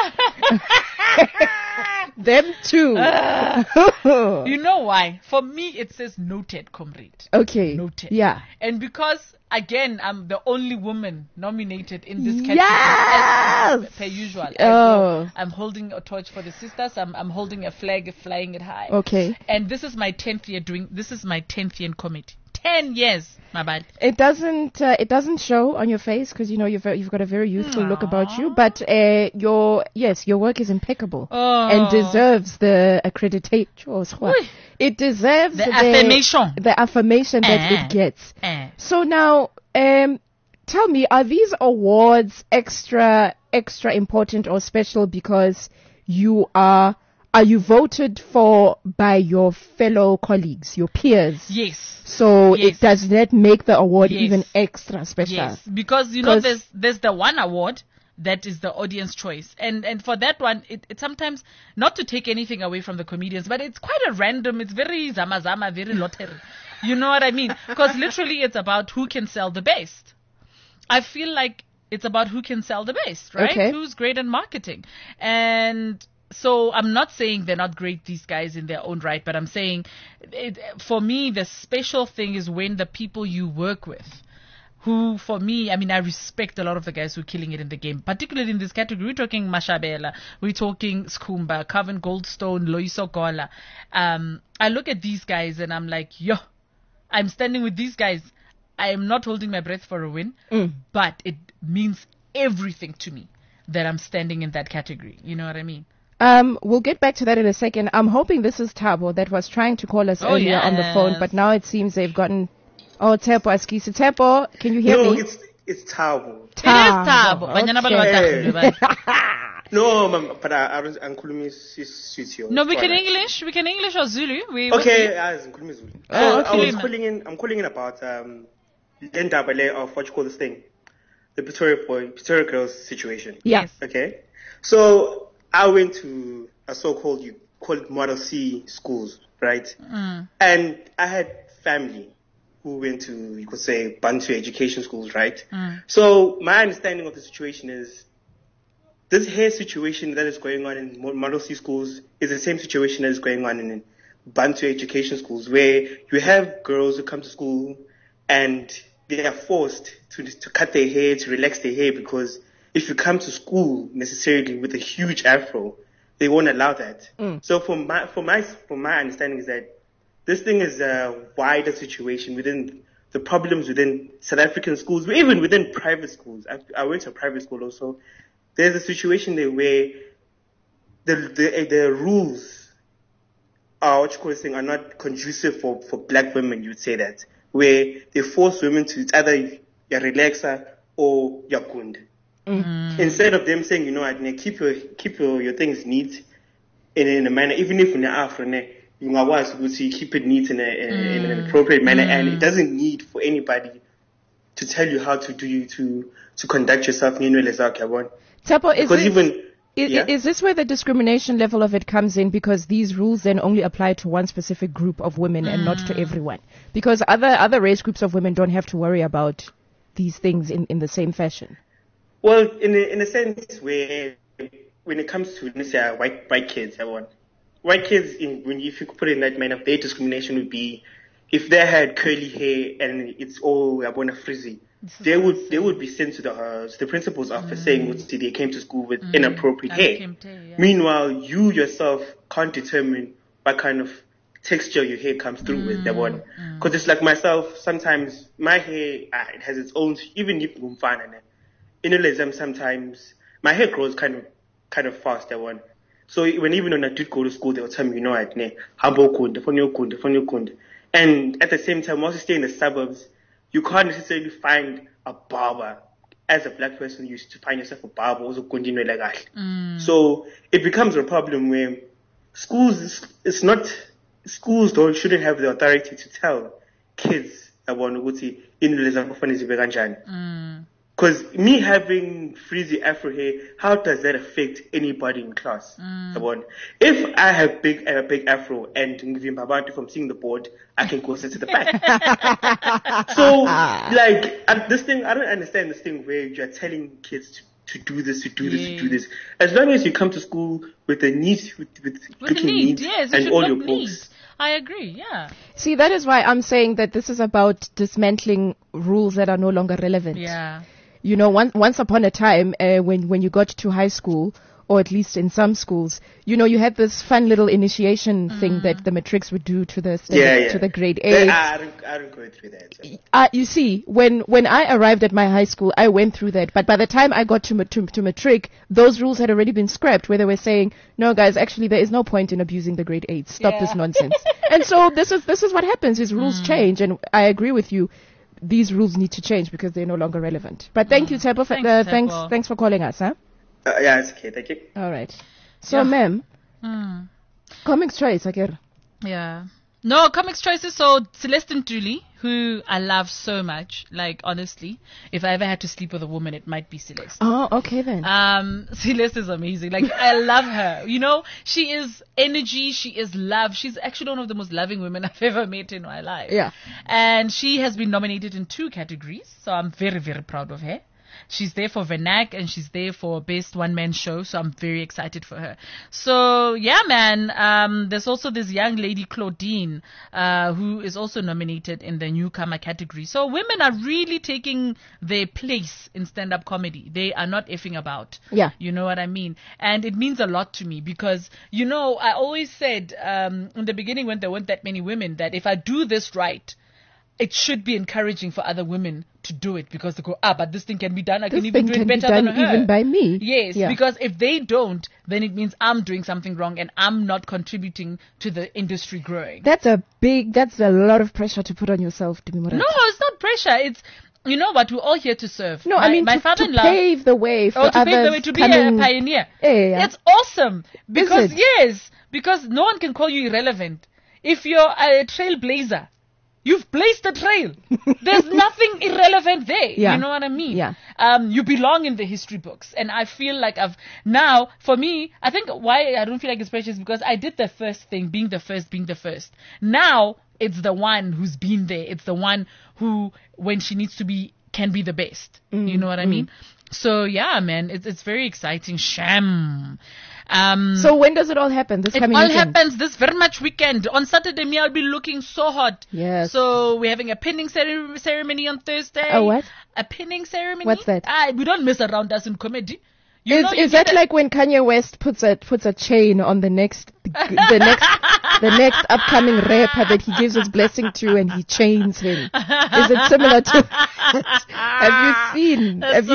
Them too. You know why? For me, it says noted, comrade. Okay. Noted. Yeah. And because, again, I'm the only woman nominated in this category. Yes! As per usual. I Oh. go, I'm holding a torch for the sisters. I'm, I'm holding a flag, flying it high. Okay. And this is my tenth year doing, this is my tenth year in comedy. Ten years, my bad. It doesn't. Uh, it doesn't show on your face because you know you've you've got a very youthful look about you. But uh, your yes, your work is impeccable Oh. and deserves the accreditation. Oi. It deserves The affirmation. The affirmation that Eh. it gets. Eh. So now, um, tell me, are these awards extra extra important or special because you are are you voted for by your fellow colleagues, your peers? Yes. So Yes. it does that make the award Yes. even extra special? Yes, because you know 'Cause- there's there's the one award that is the audience choice, and and for that one, it, it sometimes not to take anything away from the comedians, but it's quite a random. It's very zama zama, very lottery. You know what I mean? Because literally, it's about who can sell the best. I feel like It's about who can sell the best, right? Okay. Who's great at marketing. And so I'm not saying they're not great, these guys, in their own right, but I'm saying it, for me, the special thing is when the people you work with, who, for me, I mean, I respect a lot of the guys who are killing it in the game, particularly in this category. We're talking Mashabela, we're talking Skumba, Calvin Goldstone, Loiso Gola. Um, I look at these guys and I'm like, yo, I'm standing with these guys. I am not holding my breath for a win, Mm. but it means everything to me that I'm standing in that category. You know what I mean? Um, we'll get back to that in a second. I'm hoping this is Tabo that was trying to call us Oh, earlier on the phone, yes. but now it seems they've gotten. Oh, Tepo Askisi. Tepo, can you hear No, me? it's it's terrible. It is Tabo. Banyana balo Okay. batakhulu, No, ma'am, but I, I was ankhulumi sweet yo. No, we can English. We can English or Zulu. We, Okay, as nkhulumi Zulu. So Oh, I was okay. calling in. I'm calling in about um, the ndaba of what you call this thing, the Pretoria boy, Pretoria girls situation. Yeah. Yes. Okay, so I went to a so-called you called Model C schools, right? Mm. And I had family who went to, you could say, Bantu education schools, right? Mm. So my understanding of the situation is this hair situation that is going on in Mo- Model C schools is the same situation that is going on in Bantu education schools, where you have girls who come to school and they are forced to to cut their hair, to relax their hair, because if you come to school necessarily with a huge afro, they won't allow that. Mm. So from my from my from my understanding is that this thing is a wider situation within the problems within South African schools, even within private schools. I, I went to a private school also. There's a situation there where the the, the rules are what you call this thing are not conducive for, for black women. You'd say that, where they force women to it's either you're relaxer or you're kund. Mm. Instead of them saying, you know what, ne, keep your keep your, your things neat in, in a manner, even if in the afro, ne, you know what, you keep it neat in, a, in, in an appropriate manner, and it doesn't need for anybody to tell you how to do you to to conduct yourself. You know, les akabon. Tepo, is Because this, even is, yeah? is this where the discrimination level of it comes in? Because these rules then only apply to one specific group of women and not to everyone. Because other other race groups of women don't have to worry about these things in, in the same fashion. Well, in a, in a sense where when it comes to let's say, white white kids, I want white kids in when if you could put it in that manner, their discrimination would be if they had curly hair and it's all abona frizzy, they would they would be sent to the uh, to the principal's office saying would see they came to school with inappropriate hair. Unkempt, yeah. Meanwhile, you yourself can't determine what kind of texture your hair comes through with that one. Because it's like myself, sometimes my hair ah, it has its own even if umfana. In a sometimes my hair grows kind of kind of fast that one. So when even when I did go to school, they'll tell me, you know what, ne, habo kunde, fonyo kunde, fonyo kunde. And at the same time, once you stay in the suburbs, you can't necessarily find a barber. As a black person, you used to find yourself a barber, also kundinwe like So it becomes a problem where schools, it's not, schools don't, shouldn't have the authority to tell kids about ukuthi indlela zabo kufanele zibe kanjani. Because me having frizzy afro hair, how does that affect anybody in class? Mm. If I have big a big afro and Ngivimbabantu from seeing the board, I can go sit to the back. So, like, uh, this thing, I don't understand this thing where you're telling kids to, to do this, to do this, Yeah. to do this. As long as you come to school with a neat, with, with, With the looking need, neat yes, it and should all look your neat. books. I agree, yeah. See, that is why I'm saying that this is about dismantling rules that are no longer relevant. Yeah. You know, once once upon a time, uh, when when you got to high school, or at least in some schools, you know, you had this fun little initiation thing that the matrics would do to the standard, Yeah, yeah. to the grade But eight. I, I, don't, I don't go through that. So. Uh, you see, when when I arrived at my high school, I went through that. But by the time I got to, ma- to to matric, those rules had already been scrapped, where they were saying, "No, guys, actually, there is no point in abusing the grade eight. Stop this nonsense." And so this is this is what happens: is rules change, and I agree with you. These rules need to change because they're no longer relevant. But thank you, Tepo. For, Thanks, uh, thanks, Tepo. thanks for calling us, huh? Uh, yeah, it's okay. Thank you. All right. So, Yeah. ma'am, Mm. comics choice, again. Yeah. No, Comics Choices. So Celestine Dooley, who I love so much, like honestly, if I ever had to sleep with a woman, it might be Celeste. Oh, okay then. Um, Celeste is amazing. Like, I love her. You know, she is energy. She is love. She's actually one of the most loving women I've ever met in my life. Yeah. And she has been nominated in two categories. So I'm very, very proud of her. She's there for Vernac and she's there for Best One Man Show. So I'm very excited for her. So yeah, man. Um, there's also this young lady Claudine, uh, who is also nominated in the newcomer category. So women are really taking their place in stand-up comedy. They are not effing about. Yeah. You know what I mean? And it means a lot to me because, you know, I always said um, in the beginning when there weren't that many women that if I do this right, it should be encouraging for other women to do it because they go, ah, but this thing can be done. I This can even thing do can it be better done than her. even by me. Yes, Yeah. because if they don't, then it means I'm doing something wrong and I'm not contributing to the industry growing. That's a big, that's a lot of pressure to put on yourself, Dumi Morathi. No, it's not pressure. It's, you know what, we're all here to serve. No, my, I mean my to, to father-in-law. pave the way for Oh, to others pave the way to be coming. a pioneer. Yeah, yeah. It's awesome. Because, it? yes, because no one can call you irrelevant. If you're a trailblazer, you've blazed the trail. There's nothing irrelevant there. Yeah. You know what I mean? Yeah. Um, you belong in the history books. And I feel like I've, now, for me, I think why I don't feel like it's precious is because I did the first thing, being the first, being the first. Now, it's the one who's been there. It's the one who, when she needs to be, can be the best. Mm, You know what I mean? So, yeah, man, it's, it's very exciting. Sham. Um, So when does it all happen? This it coming all weekend? happens this very much weekend. On Saturday, me, I'll be looking so hot. Yes. So we're having a pinning cere- ceremony on Thursday. A what? A pinning ceremony. What's that? Ah, we don't mess around us in comedy. You Is, know, you is get that a- like when Kanye West puts a puts a chain on the next the next the next upcoming rapper that he gives his blessing to and he chains him? Is it similar to that? Have you seen? That's have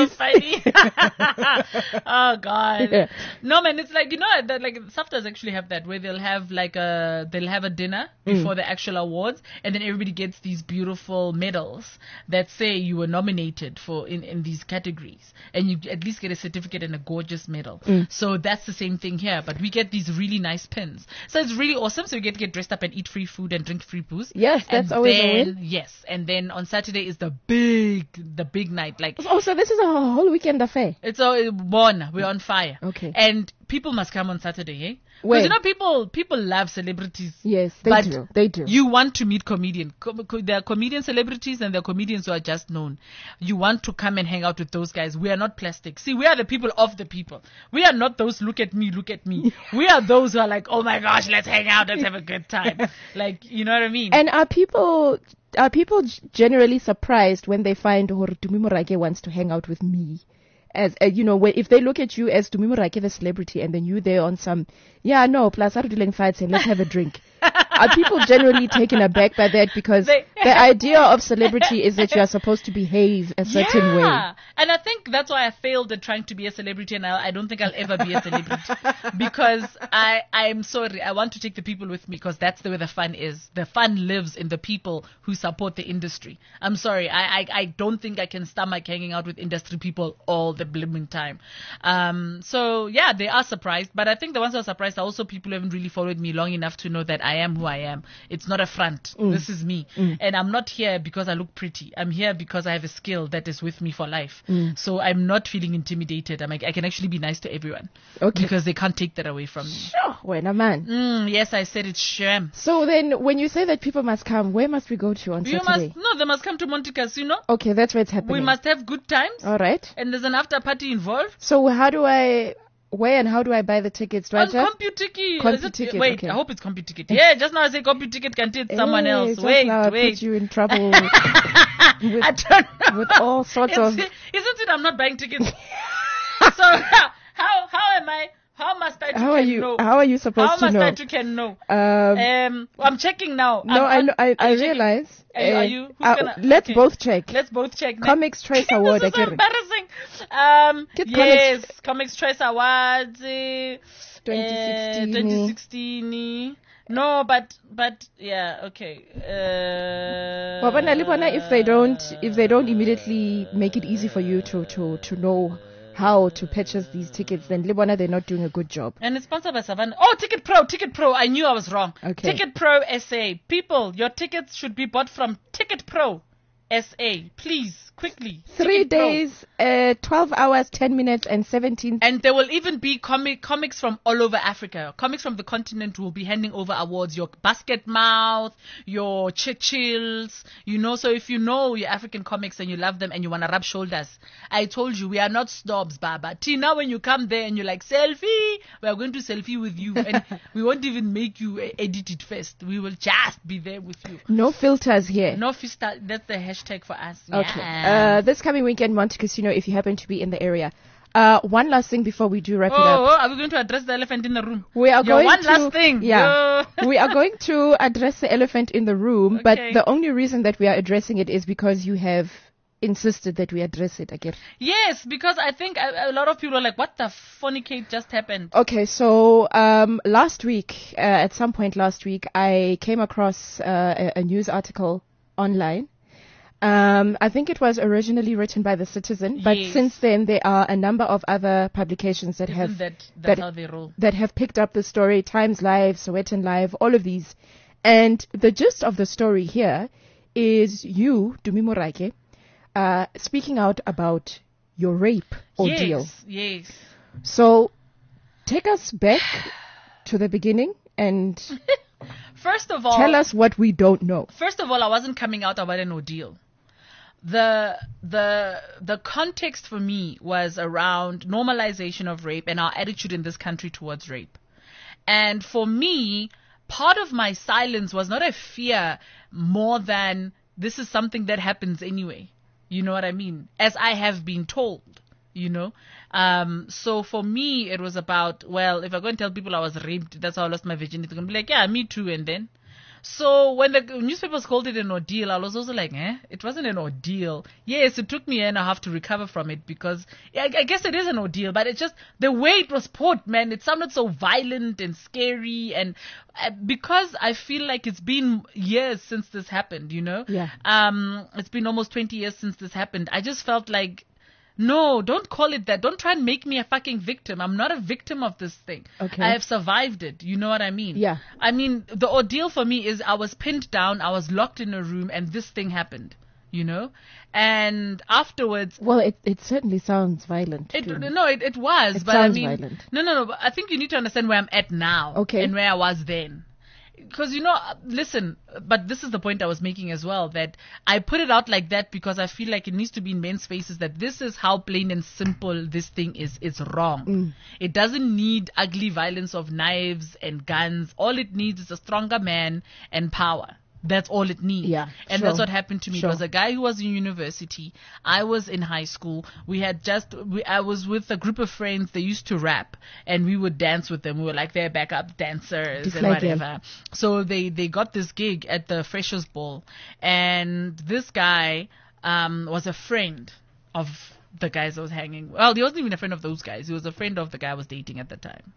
so you funny. Oh God. Yeah. No man, it's like, you know that like SAFTAs actually have that where they'll have like a they'll have a dinner Mm. before the actual awards and then everybody gets these beautiful medals that say you were nominated for in, in these categories and you at least get a certificate and a gorgeous medal. Mm. So that's the same thing here, but we get these really nice pins. So it's really awesome. So we get to get dressed up and eat free food and drink free booze. Yes, that's and always a then, win. Yes, and then on Saturday is the big the big night. Like Oh, so this is a whole weekend affair. it's all born. We're on fire. Okay. And people must come on Saturday, eh? When? Because you know people people love celebrities. Yes, they but do. They do. You want to meet comedian. Com- co- there are comedian celebrities and there are comedians who are just known. You want to come and hang out with those guys. We are not plastic. See, we are the people of the people. We are not those look at me, look at me. We are those who are like, oh my gosh, let's hang out, let's have a good time. Like, you know what I mean? And are people are people g- generally surprised when they find oh, Dumi Morake wants to hang out with me? As uh, you know, where, if they look at you as Dumi Morake, the celebrity, and then you there on some, yeah, no, plus are doing fights and let's have a drink. Are people generally taken aback by that because They- the idea of celebrity is that you are supposed to behave a certain yeah. way? And I think that's why I failed at trying to be a celebrity, and I, I don't think I'll ever be a celebrity because I I'm sorry. I want to take the people with me because that's the way the fun is. The fun lives in the people who support the industry. I'm sorry. I I, I don't think I can stomach hanging out with industry people all the blooming time. Um. So yeah, they are surprised, but I think the ones who are surprised are also people who haven't really followed me long enough to know that I am who I am. It's not a front. This is me, and I'm not here because I look pretty. I'm here because I have a skill that is with me for life. So I'm not feeling intimidated. I'm like, I can actually be nice to everyone. Okay. Because they can't take that away from me. Sure, when a man. Mm, yes, I said it's shame. So then, when you say that people must come, where must we go to on You Saturday? must, no, they must come to Monte Casino. Okay, that's where it's happening. We must have good times. All right. And there's an after party involved. So how do I, where and how do I buy the tickets? Do I On just- CompuTicket. CompuTicket, Is it- Wait, okay. I hope it's CompuTicket. Yeah, just now I say CompuTicket can it's someone Hey, else. just Wait, now I wait. put you in trouble with, I don't know. with all sorts It's- of. Isn't it I'm not buying tickets? So how how am I? How must I to How are can you? know? How are you supposed How to must know? I to can know? Um, Um, I'm checking now. no, I'm I on- know, I, are I you checking? realize. Are you- are uh, you- who's uh, gonna- let's okay. both check. Let's both check. now. Comics Choice Award. This is I so get it. embarrassing. Um, Get yes, Comics Choice Awards. Uh, twenty sixteen. Uh, twenty sixteen. No, but but yeah, okay. Uh, But Bona, Libona, if they don't, if they don't immediately make it easy for you to to to know how to purchase these tickets, then Libona, they're not doing a good job. And it's sponsored by Savannah. Oh, Ticket Pro, Ticket Pro. I knew I was wrong. Okay. Ticket Pro S A. People, your tickets should be bought from Ticket Pro. S A. Please, quickly. Three Ticket Pro. days, uh, twelve hours, ten minutes, and seventeen. And there will even be comic comics from all over Africa. Comics from the continent will be handing over awards. Your Basket Mouth, your Chills, you know. So if you know your African comics and you love them and you want to rub shoulders, I told you, we are not snobs, Baba. Tina, when you come there and you're like, selfie, we are going to selfie with you. And we won't even make you uh, edit it first. We will just be there with you. No filters here. No filter. That's the hashtag for us. Okay. Yeah. Uh, this coming weekend, Monte Casino, if you happen to be in the area. Uh, one last thing before we do wrap Oh, it up. oh, are we going to address the elephant in the room? We are Yo, going one to, last thing. Yeah. Yo. We are going to address the elephant in the room, but Okay. the only reason that we are addressing it is because you have insisted that we address it again. Yes, because I think a, a lot of people are like, what the fornicate just happened? Okay, so um, last week, uh, at some point last week, I came across uh, a, a news article online. Um, I think it was originally written by The Citizen, but Yes. since then there are a number of other publications that Isn't have that, that's that- how they roll. that have picked up the story. Times Live, Sowetan Live, all of these. And the gist of the story here is you, Dumi Morake, uh, speaking out about your rape ordeal. Yes, yes. So take us back to the beginning and First of all, tell us what we don't know. First of all, I wasn't coming out about an ordeal. The the the context for me was around normalization of rape and our attitude in this country towards rape. And for me, part of my silence was not a fear more than this is something that happens anyway. You know what I mean? As I have been told, you know. Um, so for me, it was about, well, if I go and tell people I was raped, that's how I lost my virginity, they're going to be like, yeah, me too, and then. So when the newspapers called it an ordeal, I was also like, eh, it wasn't an ordeal. Yes, it took me a year and a half to recover from it because I, I guess it is an ordeal, but it's just the way it was put, man, it sounded so violent and scary. And uh, because I feel like it's been years since this happened, you know, Yeah. um, it's been almost twenty years since this happened. I just felt like, no, don't call it that. Don't try and make me a fucking victim. I'm not a victim of this thing. Okay. I have survived it. You know what I mean? Yeah. I mean, the ordeal for me is I was pinned down, I was locked in a room, and this thing happened, you know? And afterwards, Well, it, it certainly sounds violent. it, to me. no, it, it was, It but I sounds mean, violent. no, no, no, but I think you need to understand where I'm at now. Okay. And where I was then. Because, you know, uh, listen, but this is the point I was making as well, that I put it out like that because I feel like it needs to be in men's faces that this is how plain and simple this thing is. It's wrong. Mm. It doesn't need ugly violence of knives and guns. All it needs is a stronger man and power. That's all it needs. Yeah, and sure. that's what happened to me. Sure. It was a guy who was in university. I was in high school. We had just, we, I was with a group of friends. They used to rap and we would dance with them. We were like their backup dancers Just and like them. whatever. So they, they got this gig at the Freshers Ball. And this guy, um, was a friend of the guys I was hanging. Well, he wasn't even a friend of those guys. He was a friend of the guy I was dating at the time.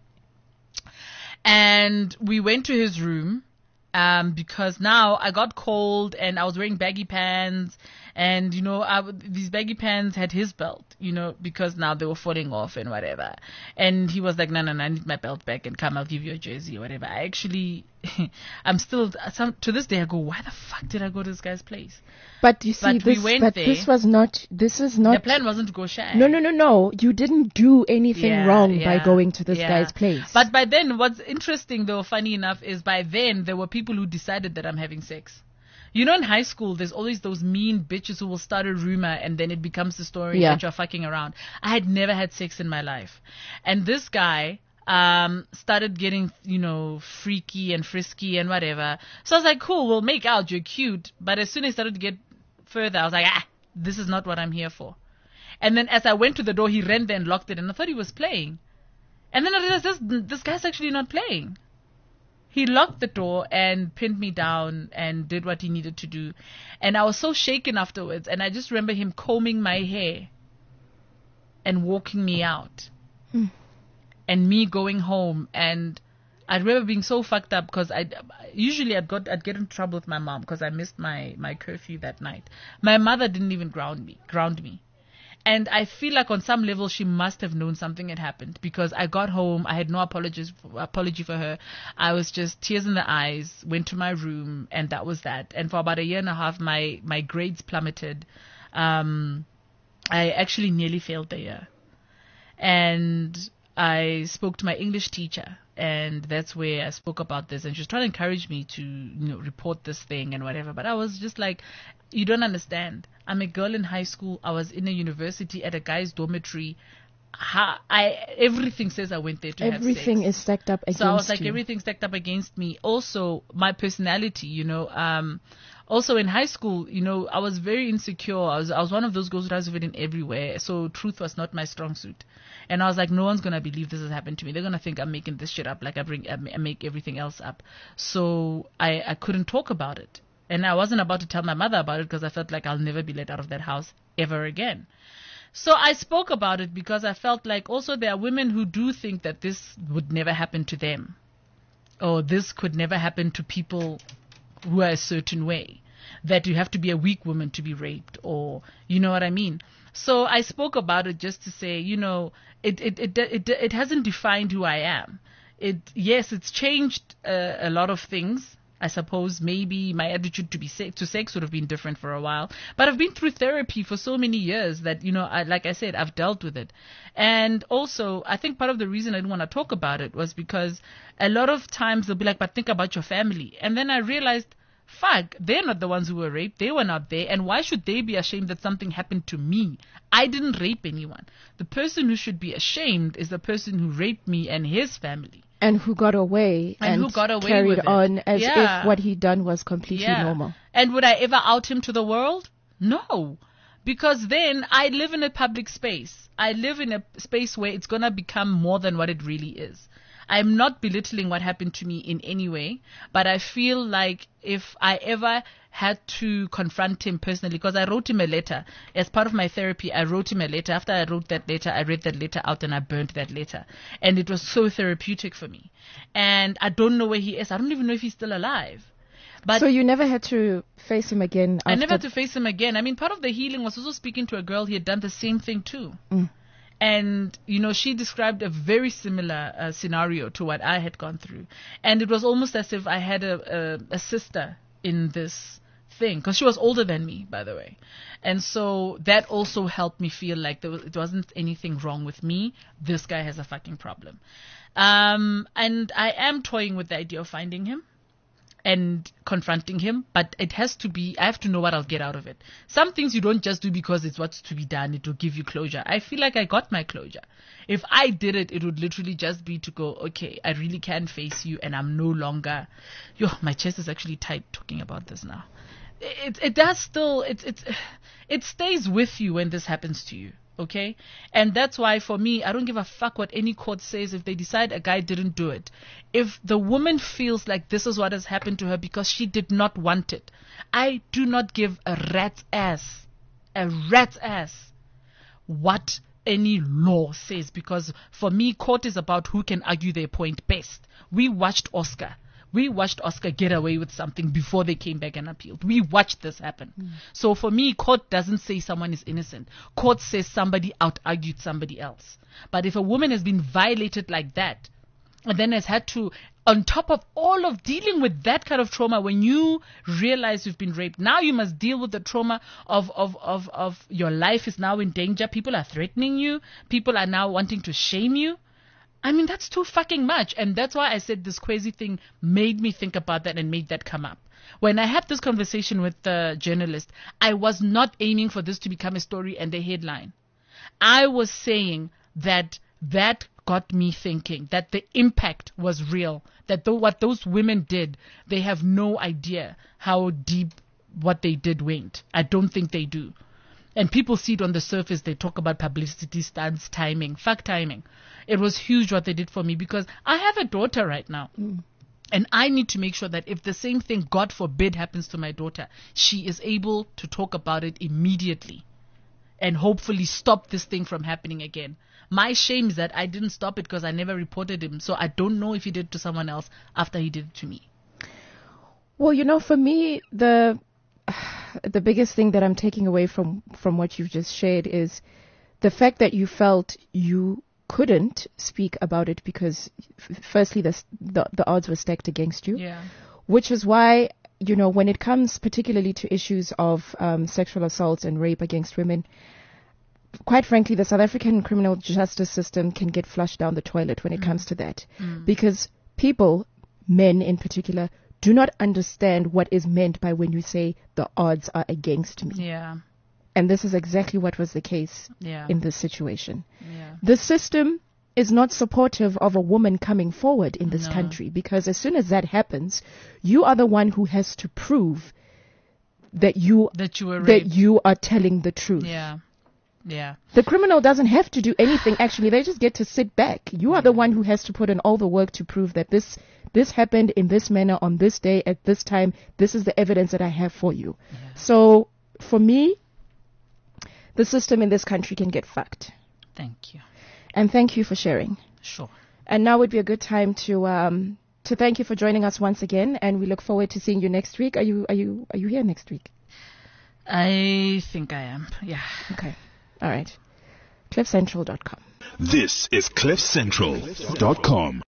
And we went to his room. Um, because now I got cold and I was wearing baggy pants and, you know, I, w- these baggy pants had his belt, you know, because now they were falling off and whatever. And he was like, no, no, no, I need my belt back and come, I'll give you a jersey or whatever. I actually, I'm still, some, to this day I go, why the fuck did I go to this guy's place? But you see, But we this, went but there. this was not, this is The not, plan wasn't to go shy. no, no, no, no. You didn't do anything Yeah, wrong yeah, by going to this yeah. guy's place. But by then, what's interesting though, funny enough, is by then there were people who decided that I'm having sex. You know, in high school, there's always those mean bitches who will start a rumor and then it becomes the story Yeah. that you're fucking around. I had never had sex in my life. And this guy, um, started getting, you know, freaky and frisky and whatever. So I was like, cool, we'll make out, you're cute. But as soon as I started to get further, I was like, ah, this is not what I'm here for. And then as I went to the door, he ran there and locked it, and I thought he was playing. And then I realized this, this guy's actually not playing. He locked the door and pinned me down and did what he needed to do. And I was so shaken afterwards, and I just remember him combing my hair and walking me out. Hmm. And me going home, and I remember being so fucked up because I usually I'd got I'd get in trouble with my mom because I missed my my curfew that night. My mother didn't even ground me, ground me, And I feel like on some level she must have known something had happened, because I got home, I had no apologies, apology for her. I was just tears in the eyes, went to my room, and that was that. And for about a year and a half, my, my grades plummeted. Um, I actually nearly failed the year. And I spoke to my English teacher, and that's where I spoke about this, and she was trying to encourage me to, you know, report this thing and whatever. But I was just like, you don't understand. I'm a girl in high school. I was in a university at a guy's dormitory. Ha, I everything says I went there to have sex. Everything is stacked up against you. So I was like, everything stacked up against me. Also, my personality, you know, um, also in high school, you know, I was very insecure. I was, I was one of those girls who does it in everywhere. So truth was not my strong suit. And I was like, no one's going to believe this has happened to me. They're going to think I'm making this shit up, like I bring, I make everything else up. So I, I couldn't talk about it. And I wasn't about to tell my mother about it, because I felt like I'll never be let out of that house ever again. So I spoke about it because I felt like also there are women who do think that this would never happen to them, or this could never happen to people who are a certain way, that you have to be a weak woman to be raped, or you know what I mean. So I spoke about it just to say, you know, it it it it, it hasn't defined who I am. It yes, it's changed uh, a lot of things. I suppose maybe my attitude to be sex, to sex would have been different for a while. But I've been through therapy for so many years that, you know, I, like I said, I've dealt with it. And also, I think part of the reason I didn't want to talk about it was because a lot of times they'll be like, but think about your family. And then I realized, fuck, they're not the ones who were raped. They were not there. And why should they be ashamed that something happened to me? I didn't rape anyone. The person who should be ashamed is the person who raped me and his family. And who got away and, and who got away carried with it. on as Yeah. if what he'd done was completely Yeah. normal. And would I ever out him to the world? No. Because then I live in a public space. I live in a space where it's going to become more than what it really is. I'm not belittling what happened to me in any way, but I feel like if I ever had to confront him personally, because I wrote him a letter as part of my therapy, I wrote him a letter. After I wrote that letter, I read that letter out and I burnt that letter. And it was so therapeutic for me. And I don't know where he is. I don't even know if he's still alive. But So you never had to face him again? I never had after- to face him again. I mean, part of the healing was also speaking to a girl. He had done the same thing too. Mm. And, you know, she described a very similar uh, scenario to what I had gone through. And it was almost as if I had a, a, a sister in this thing, because she was older than me, by the way. And so that also helped me feel like there was, it wasn't anything wrong with me. This guy has a fucking problem. Um, and I am toying with the idea of finding him and confronting him, but it has to be, I have to know what I'll get out of it. Some things you don't just do because it's what's to be done. It will give you closure. I feel like I got my closure. If I did it, it would literally just be to go, okay, I really can face you, and I'm no longer, yo, my chest is actually tight talking about this now. It, it does still, it, it, it stays with you when this happens to you. Okay? And that's why for me, I don't give a fuck what any court says if they decide a guy didn't do it. If the woman feels like this is what has happened to her because she did not want it, I do not give a rat's ass, a rat's ass, what any law says, because for me, court is about who can argue their point best. We watched Oscar. We watched Oscar get away with something before they came back and appealed. We watched this happen. Mm. So for me, court doesn't say someone is innocent. Court says somebody out-argued somebody else. But if a woman has been violated like that, and then has had to, on top of all of dealing with that kind of trauma, when you realize you've been raped, now you must deal with the trauma of, of, of, of your life is now in danger. People are threatening you. People are now wanting to shame you. I mean, that's too fucking much. And that's why I said this crazy thing made me think about that and made that come up. When I had this conversation with the journalist, I was not aiming for this to become a story and a headline. I was saying that that got me thinking, that the impact was real, that th- what those women did, they have no idea how deep what they did went. I don't think they do. And people see it on the surface. They talk about publicity stunts, timing. Fuck timing. It was huge what they did for me, because I have a daughter right now. Mm. And I need to make sure that if the same thing, God forbid, happens to my daughter, she is able to talk about it immediately and hopefully stop this thing from happening again. My shame is that I didn't stop it because I never reported him. So I don't know if he did it to someone else after he did it to me. Well, you know, for me, the... the biggest thing that I'm taking away from, from what you've just shared is the fact that you felt you couldn't speak about it because, f- firstly, the, s- the the odds were stacked against you, Yeah. which is why, you know, when it comes particularly to issues of um, sexual assault and rape against women, quite frankly, the South African criminal justice system can get flushed down the toilet when it comes to that. Because people, men in particular, do not understand what is meant by when you say the odds are against me. Yeah. And this is exactly what was the case Yeah. in this situation. Yeah. The system is not supportive of a woman coming forward in this No. country, because as soon as that happens, you are the one who has to prove that you That you were that raped. you are telling the truth. Yeah. Yeah. The criminal doesn't have to do anything. Actually, they just get to sit back. You are the one who has to put in all the work to prove that this this happened in this manner on this day at this time. This is the evidence that I have for you. So for me, the system in this country can get fucked. Thank you. And thank you for sharing. Sure. And now would be a good time to um to thank you for joining us once again, and we look forward to seeing you next week. Are you are you are you here next week? I think I am. Yeah. Okay. All right. cliff central dot com. This is cliff central dot com.